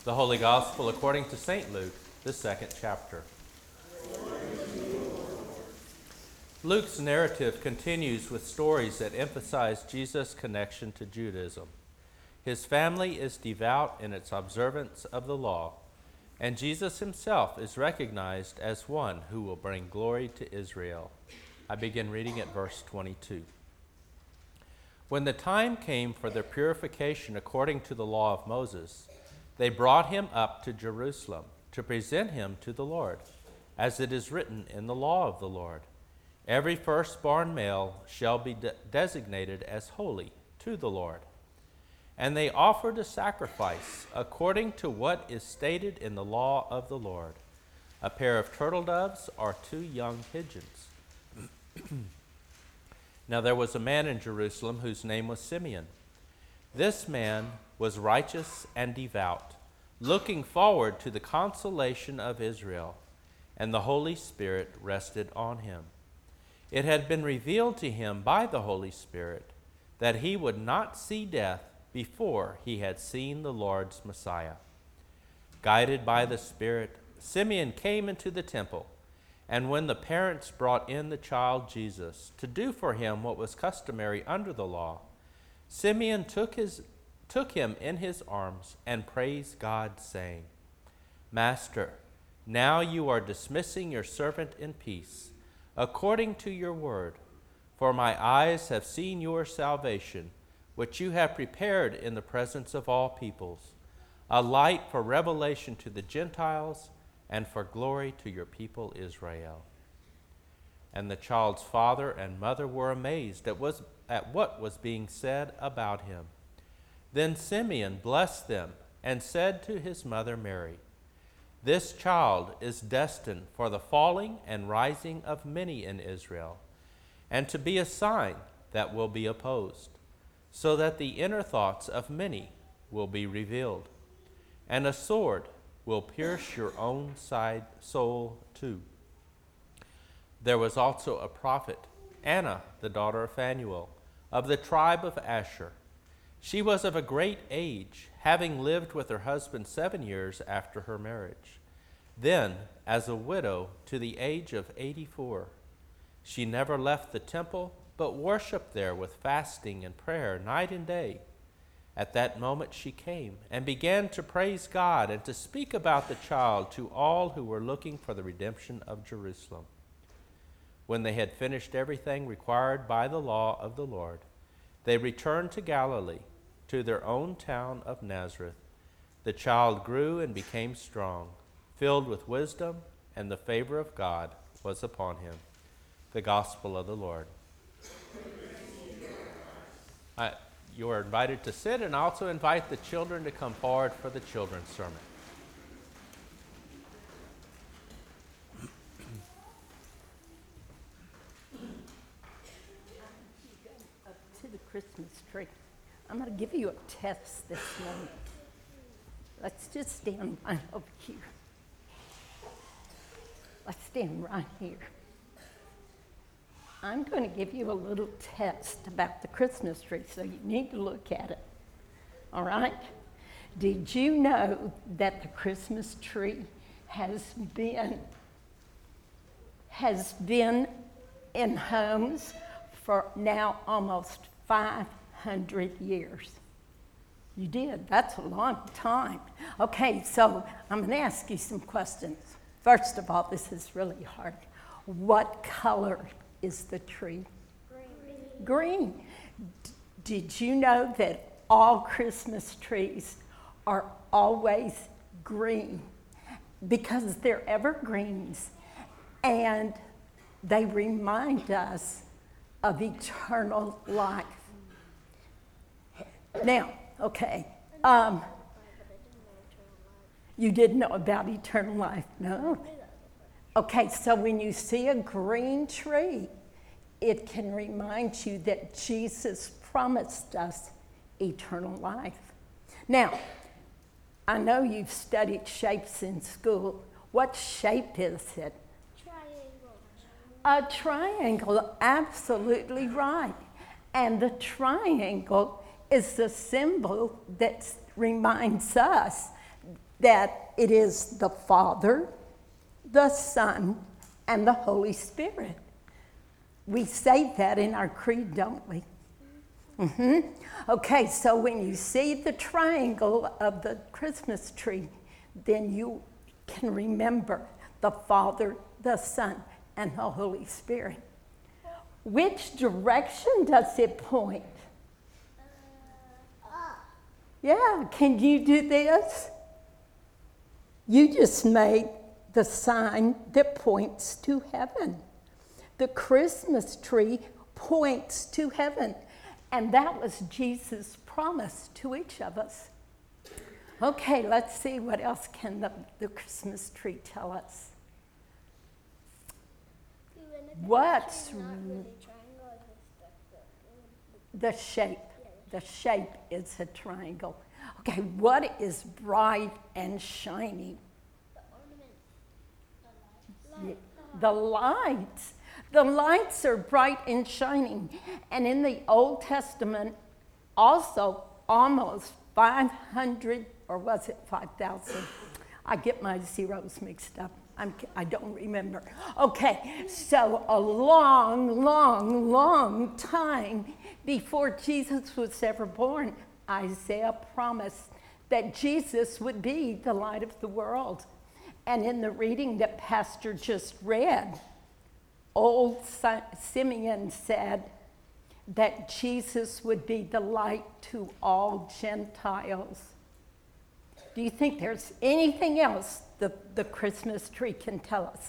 The Holy Gospel according to St. Luke, the second chapter. Luke's narrative continues with stories that emphasize Jesus' connection to Judaism. His family is devout in its observance of the law, and Jesus himself is recognized as one who will bring glory to Israel. I begin reading at verse 22. When the time came for their purification according to the law of Moses, they brought him up to Jerusalem to present him to the Lord, as it is written in the law of the Lord. Every firstborn male shall be designated as holy to the Lord. And they offered a sacrifice according to what is stated in the law of the Lord, a pair of turtle doves or 2 young pigeons. Now there was a man in Jerusalem whose name was Simeon. This man was righteous and devout, looking forward to the consolation of Israel, and the Holy Spirit rested on him. It had been revealed to him by the Holy Spirit that he would not see death before he had seen the Lord's Messiah. Guided by the Spirit, Simeon came into the temple, and when the parents brought in the child Jesus to do for him what was customary under the law, Simeon took him in his arms and praised God, saying, "Master, now you are dismissing your servant in peace, according to your word, for my eyes have seen your salvation, which you have prepared in the presence of all peoples, a light for revelation to the Gentiles and for glory to your people Israel." And the child's father and mother were amazed at what was being said about him. Then Simeon blessed them and said to his mother Mary, "This child is destined for the falling and rising of many in Israel, and to be a sign that will be opposed, so that the inner thoughts of many will be revealed, and a sword will pierce your own soul too." There was also a prophet, Anna, the daughter of Phanuel, of the tribe of Asher. She was of a great age, having lived with her husband 7 years after her marriage. Then, as a widow to the age of 84, she never left the temple, but worshipped there with fasting and prayer night and day. At that moment she came and began to praise God and to speak about the child to all who were looking for the redemption of Jerusalem. When they had finished everything required by the law of the Lord, they returned to Galilee, to their own town of Nazareth. The child grew and became strong, filled with wisdom, and the favor of God was upon him. The Gospel of the Lord. You are invited to sit, and I also invite the children to come forward for the children's sermon. Up to the Christmas tree. I'm going to give you a test this morning. Let's just stand right over here. Let's stand right here. I'm going to give you a little test about the Christmas tree, so you need to look at it. All right? Did you know that the Christmas tree has been in homes for now almost 500 years? You did. That's a long time. Okay, so I'm going to ask you some questions. First of all, this is really hard. What color is the tree? Green. Did you know that all Christmas trees are always green? Because they're evergreens, and they remind us of eternal life. Now, okay, you didn't know about eternal life? No? Okay, so when you see a green tree, it can remind you that Jesus promised us eternal life. Now, I know you've studied shapes in school. What shape is it? Triangle. A triangle, absolutely right. And the triangle is the symbol that reminds us that it is the Father, the Son, and the Holy Spirit. We say that in our creed, don't we? Okay, so when you see the triangle of the Christmas tree, then you can remember the Father, the Son, and the Holy Spirit. Which direction does it point? Yeah, can you do this? You just made the sign that points to heaven. The Christmas tree points to heaven. And that was Jesus' promise to each of us. Okay, let's see what else can the Christmas tree tell us. What's the shape? The shape is a triangle. Okay, what is bright and shiny? The lights. The lights are bright and shining. And in the Old Testament, also almost 500, or was it 5,000? I get my zeros mixed up. I don't remember. Okay, so a long time before Jesus was ever born, Isaiah promised that Jesus would be the light of the world. And in the reading that Pastor just read, old Simeon said that Jesus would be the light to all Gentiles. Do you think there's anything else the Christmas tree can tell us?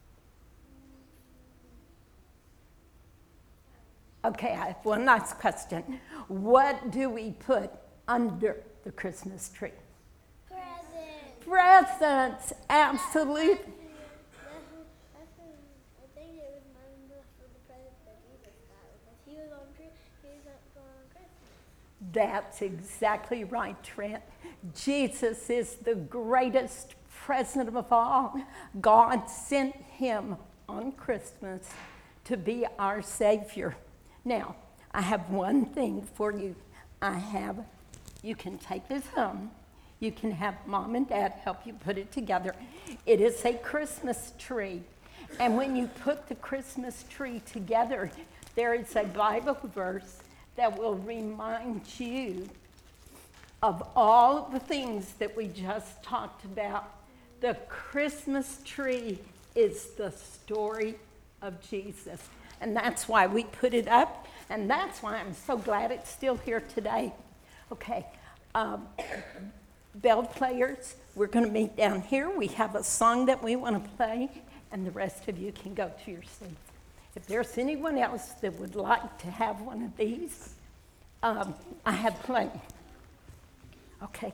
Okay, I have one last question. What do we put under the Christmas tree? Presents. Presents, absolutely. I think it was mine for the present that Jesus got because he was on Christmas. That's exactly right, Trent. Jesus is the greatest present of all. God sent him on Christmas to be our Savior. Now, I have one thing for you. You can take this home. You can have Mom and Dad help you put it together. It is a Christmas tree. And when you put the Christmas tree together, there is a Bible verse that will remind you of all the things that we just talked about. The Christmas tree is the story of Jesus. And that's why we put it up, and that's why I'm so glad it's still here today. Okay, bell players, we're going to meet down here. We have a song that we want to play, and the rest of you can go to your seats. If there's anyone else that would like to have one of these, I have plenty. Okay.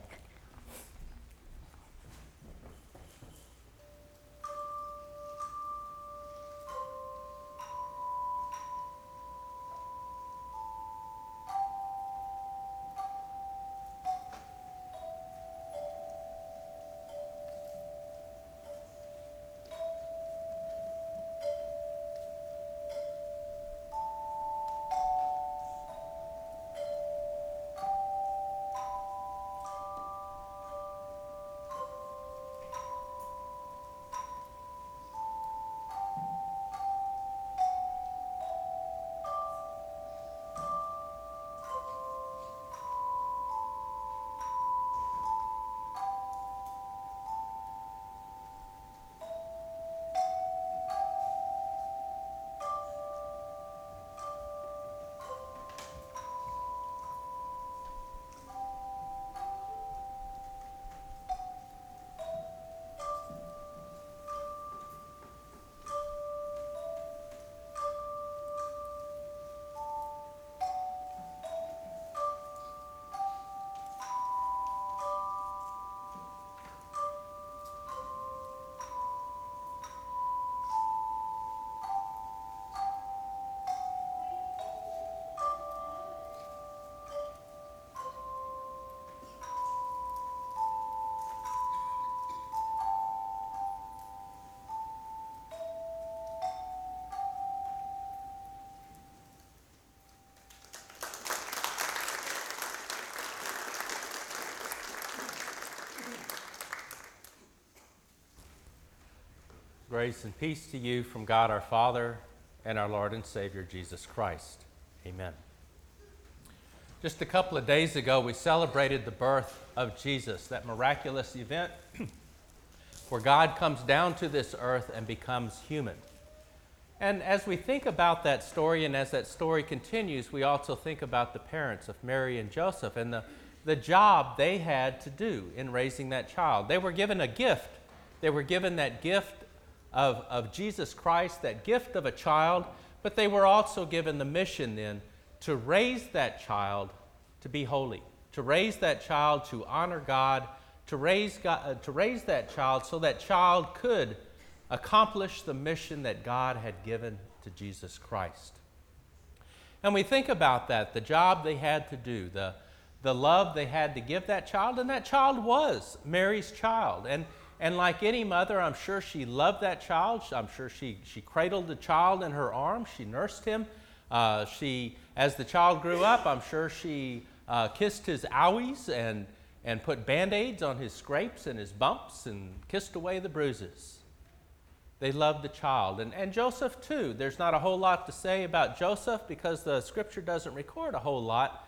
Grace and peace to you from God our Father and our Lord and Savior Jesus Christ. Amen. Just a couple of days ago, we celebrated the birth of Jesus, that miraculous event where God comes down to this earth and becomes human. And as we think about that story, and as that story continues, we also think about the parents of Mary and Joseph and the job they had to do in raising that child. They were given a gift. They were given that gift of Jesus Christ, that gift of a child, but they were also given the mission then to raise that child to be holy, to raise that child to honor God, to raise that child so that child could accomplish the mission that God had given to Jesus Christ. And we think about that, the job they had to do, the love they had to give that child, and that child was Mary's child. And like any mother, I'm sure she loved that child. I'm sure she cradled the child in her arms. She nursed him. As the child grew up, I'm sure she kissed his owies and put Band-Aids on his scrapes and his bumps and kissed away the bruises. They loved the child. And Joseph too. There's not a whole lot to say about Joseph because the scripture doesn't record a whole lot.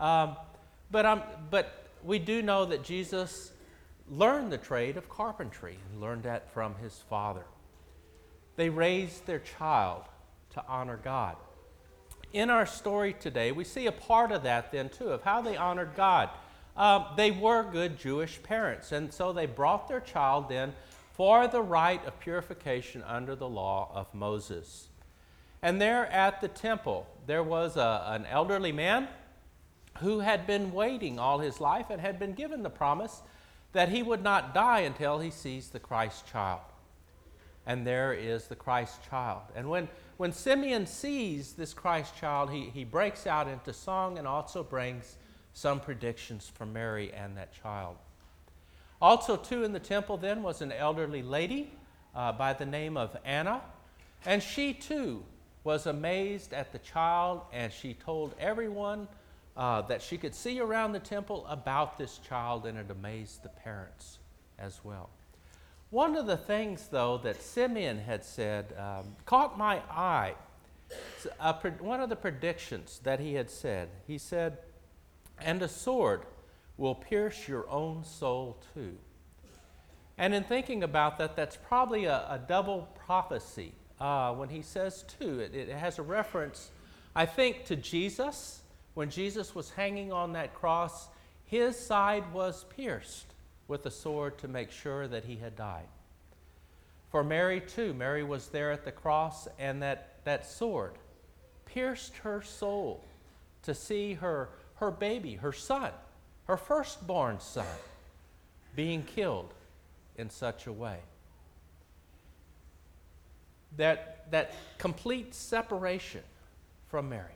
But we do know that Jesus learned the trade of carpentry and learned that from his father. They raised their child to honor God. In our story today, we see a part of that then too, of how they honored God. They were good Jewish parents, and so they brought their child then for the rite of purification under the law of Moses. And there at the temple, there was an elderly man who had been waiting all his life and had been given the promise that he would not die until he sees the Christ child. And there is the Christ child. And when Simeon sees this Christ child, he breaks out into song and also brings some predictions for Mary and that child. Also, too, in the temple then was an elderly lady by the name of Anna. And she, too, was amazed at the child, and she told everyone that she could see around the temple about this child, and it amazed the parents as well. One of the things, though, that Simeon had said caught my eye. One of the predictions that he had said, he said, "And a sword will pierce your own soul too." And in thinking about that, that's probably a double prophecy. When he says too, it has a reference, I think, to Jesus. When Jesus was hanging on that cross, his side was pierced with a sword to make sure that he had died. For Mary too, Mary was there at the cross, and that sword pierced her soul to see her baby, her son, her firstborn son, being killed in such a way. That complete separation from Mary.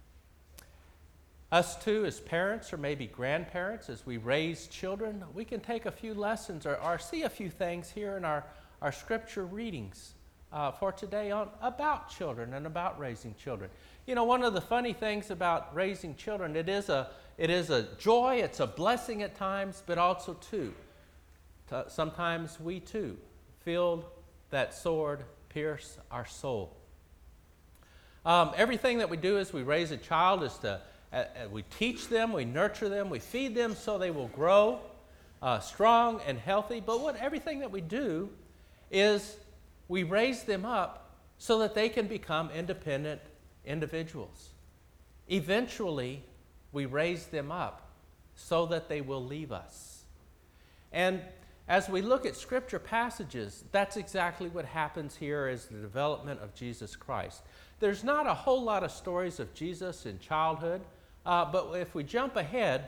Us too, as parents or maybe grandparents, as we raise children, we can take a few lessons or see a few things here in our scripture readings for today about children and about raising children. You know, one of the funny things about raising children, it is a joy, it's a blessing at times, but also too, sometimes we too feel that sword pierce our soul. Everything that we do as we raise a child is we teach them, we nurture them, we feed them so they will grow strong and healthy. But everything that we do is we raise them up so that they can become independent individuals. Eventually, we raise them up so that they will leave us. And as we look at scripture passages, that's exactly what happens here as the development of Jesus Christ. There's not a whole lot of stories of Jesus in childhood. But if we jump ahead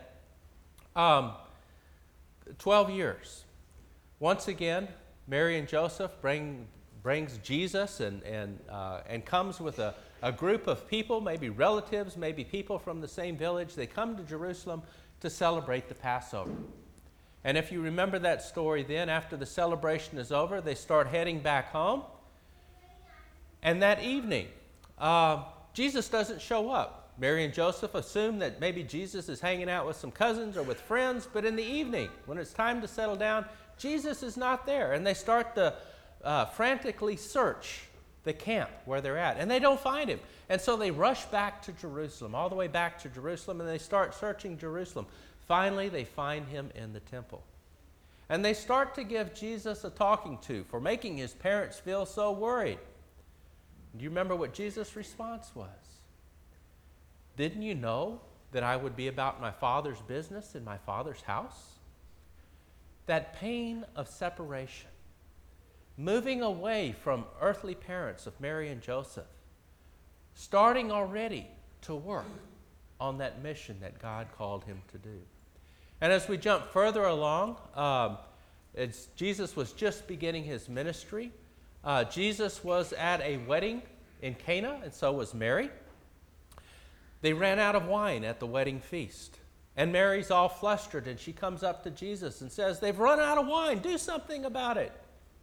12 years, once again, Mary and Joseph brings Jesus and comes with a group of people, maybe relatives, maybe people from the same village. They come to Jerusalem to celebrate the Passover. And if you remember that story then, after the celebration is over, they start heading back home. And that evening, Jesus doesn't show up. Mary and Joseph assume that maybe Jesus is hanging out with some cousins or with friends, but in the evening, when it's time to settle down, Jesus is not there. And they start frantically search the camp where they're at, and they don't find him. And so they rush back to Jerusalem, all the way back to Jerusalem, and they start searching Jerusalem. Finally, they find him in the temple. And they start to give Jesus a talking to for making his parents feel so worried. Do you remember what Jesus' response was? Didn't you know that I would be about my Father's business in my Father's house? That pain of separation, moving away from earthly parents of Mary and Joseph, starting already to work on that mission that God called him to do. And as we jump further along, Jesus was just beginning his ministry. Jesus was at a wedding in Cana, and so was Mary. They ran out of wine at the wedding feast. And Mary's all flustered, and she comes up to Jesus and says, "They've run out of wine. Do something about it."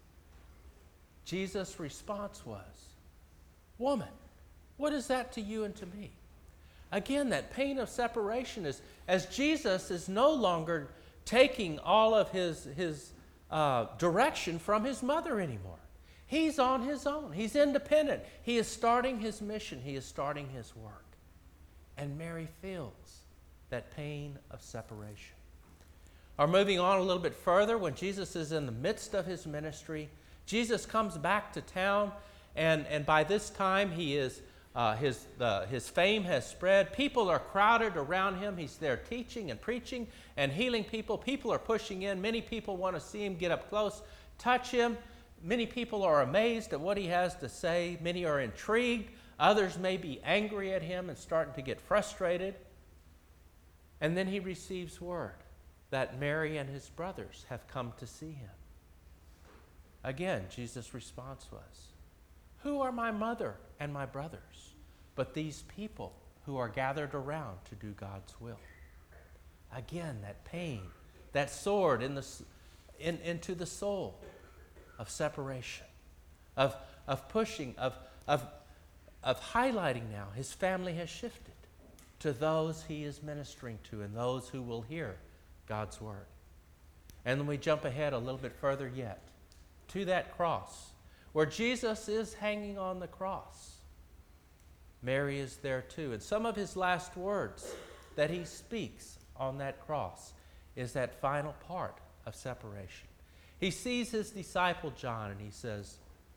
Jesus' response was, "Woman, what is that to you and to me?" Again, that pain of separation is, as Jesus is no longer taking all of his direction from his mother anymore. He's on his own. He's independent. He is starting his mission. He is starting his work. And Mary feels that pain of separation. Or moving on a little bit further, when Jesus is in the midst of his ministry, Jesus comes back to town, and by this time he is his fame has spread. People are crowded around him. He's there teaching and preaching and healing people. People are pushing in. Many people want to see him, get up close, touch him. Many people are amazed at what he has to say. Many are intrigued. Others may be angry at him and starting to get frustrated. And then he receives word that Mary and his brothers have come to see him. Again, Jesus' response was, "Who are my mother and my brothers but these people who are gathered around to do God's will?" Again, that pain, that sword into the soul of separation, of pushing, of highlighting now. His family has shifted to those he is ministering to and those who will hear God's word. And then we jump ahead a little bit further yet to that cross where Jesus is hanging on the cross. Mary is there too. And some of his last words that he speaks on that cross is that final part of separation. He sees his disciple John and he says,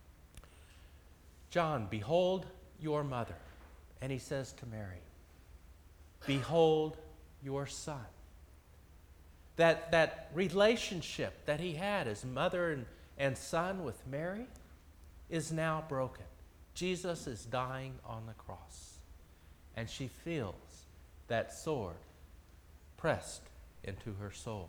"John, behold your mother." And he says to Mary, "Behold your son." That relationship that he had as mother and son with Mary is now broken. Jesus is dying on the cross, and she feels that sword pressed into her soul.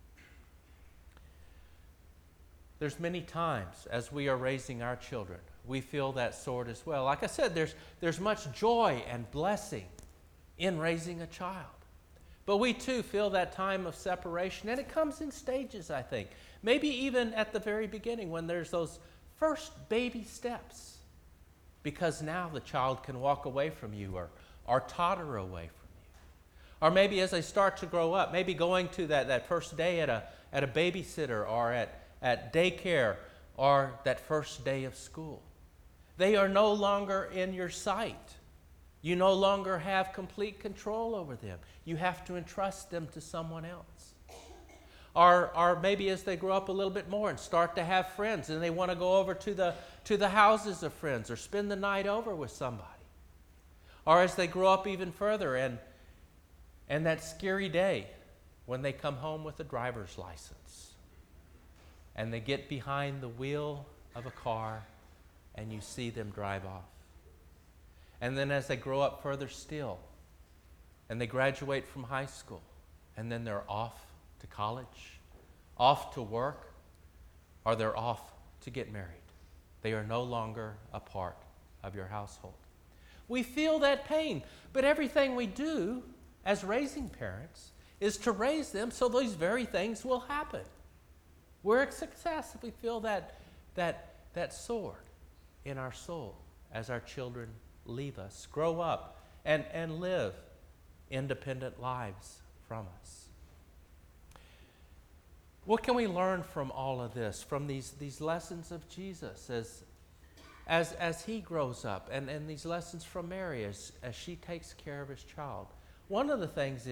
There's many times as we are raising our children, we feel that sword as well. Like I said, there's much joy and blessing in raising a child. But we too feel that time of separation, and it comes in stages, I think. Maybe even at the very beginning when there's those first baby steps, because now the child can walk away from you or totter away from you. Or maybe as they start to grow up, maybe going to that first day at a babysitter or at daycare or that first day of school. They are no longer in your sight. You no longer have complete control over them. You have to entrust them to someone else. Or maybe as they grow up a little bit more and start to have friends and they want to go over to the houses of friends or spend the night over with somebody. Or as they grow up even further and that scary day when they come home with a driver's license and they get behind the wheel of a car and you see them drive off. And then as they grow up further still and they graduate from high school and then they're off to college, off to work, or they're off to get married. They are no longer a part of your household. We feel that pain, but everything we do as raising parents is to raise them so these very things will happen. We're a success if we feel that sword in our soul as our children leave us, grow up, and live independent lives from us. What can we learn from all of this, from these lessons of Jesus as he grows up, and these lessons from Mary as she takes care of his child? One of the things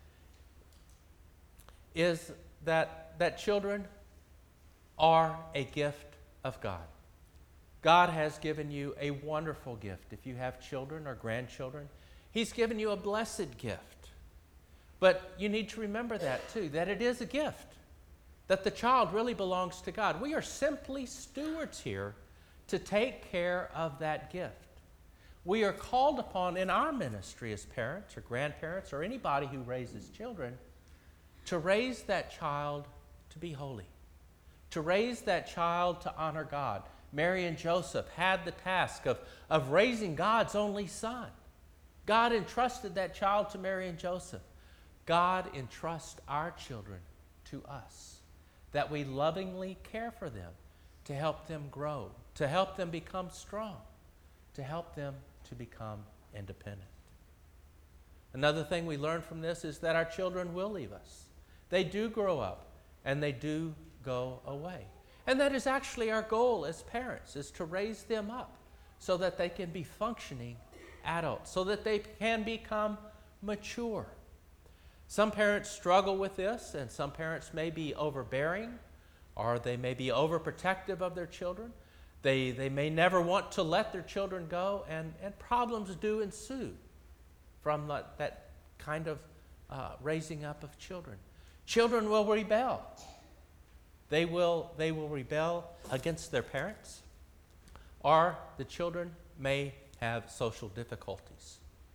is that children are a gift of God. God has given you a wonderful gift. If you have children or grandchildren, He's given you a blessed gift. But you need to remember that too, that it is a gift, that the child really belongs to God. We are simply stewards here to take care of that gift. We are called upon in our ministry as parents or grandparents or anybody who raises children to raise that child to be holy, to raise that child to honor God. Mary and Joseph had the task of raising God's only son. God entrusted that child to Mary and Joseph. God entrusts our children to us, that we lovingly care for them, to help them grow, to help them become strong, to help them to become independent. Another thing we learn from this is that our children will leave us. They do grow up and they do go away. And that is actually our goal as parents, is to raise them up so that they can be functioning adults, so that they can become mature. Some parents struggle with this, and some parents may be overbearing, or they may be overprotective of their children. They may never want to let their children go, and problems do ensue from that kind of raising up of children. Children will rebel. They will rebel against their parents, or the children may have social difficulties.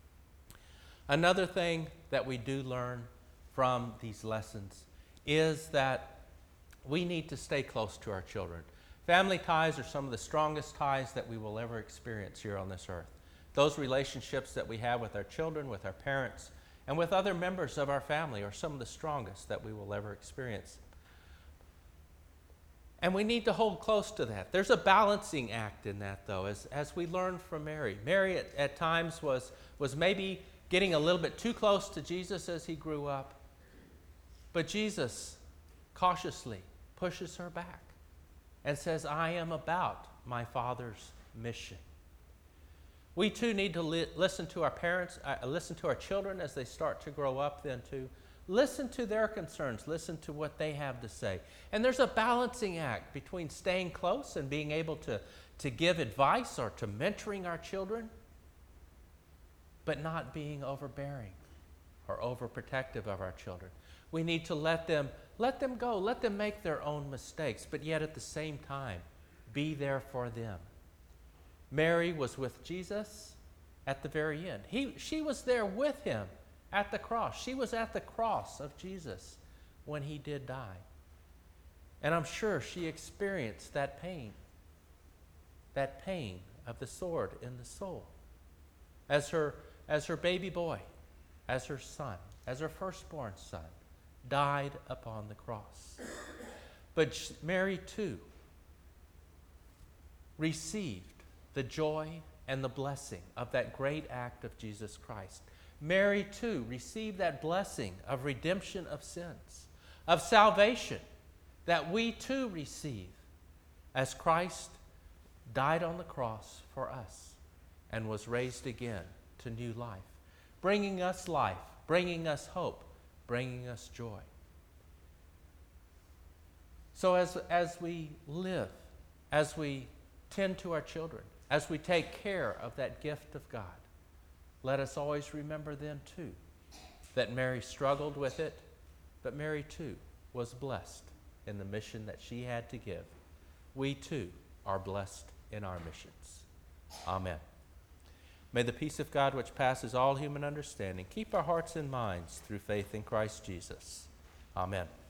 Another thing that we do learn from these lessons is that we need to stay close to our children. Family ties are some of the strongest ties that we will ever experience here on this earth. Those relationships that we have with our children, with our parents, and with other members of our family are some of the strongest that we will ever experience. And we need to hold close to that. There's a balancing act in that, though, as we learned from Mary. Mary at times was maybe getting a little bit too close to Jesus as he grew up. But Jesus cautiously pushes her back and says, I am about my Father's mission. We too need to listen to our parents, listen to our children as they start to grow up then too. Listen to their concerns. Listen to what they have to say. And there's a balancing act between staying close and being able to give advice or to mentoring our children, but not being overbearing or overprotective of our children. We need to let them go, let them make their own mistakes, but yet at the same time, be there for them. Mary was with Jesus at the very end. She was there with him at the cross. She was at the cross of Jesus when he did die. And I'm sure she experienced that pain of the sword in the soul. As her baby boy, as her son, as her firstborn son, died upon the cross. But Mary too received the joy and the blessing of that great act of Jesus Christ. Mary too received that blessing of redemption of sins, of salvation that we too receive as Christ died on the cross for us and was raised again to new life, bringing us life, bringing us hope, bringing us joy. So as we live, as we tend to our children, as we take care of that gift of God, let us always remember then too that Mary struggled with it, but Mary too was blessed in the mission that she had to give. We too are blessed in our missions. Amen. May the peace of God, which passes all human understanding, keep our hearts and minds through faith in Christ Jesus. Amen.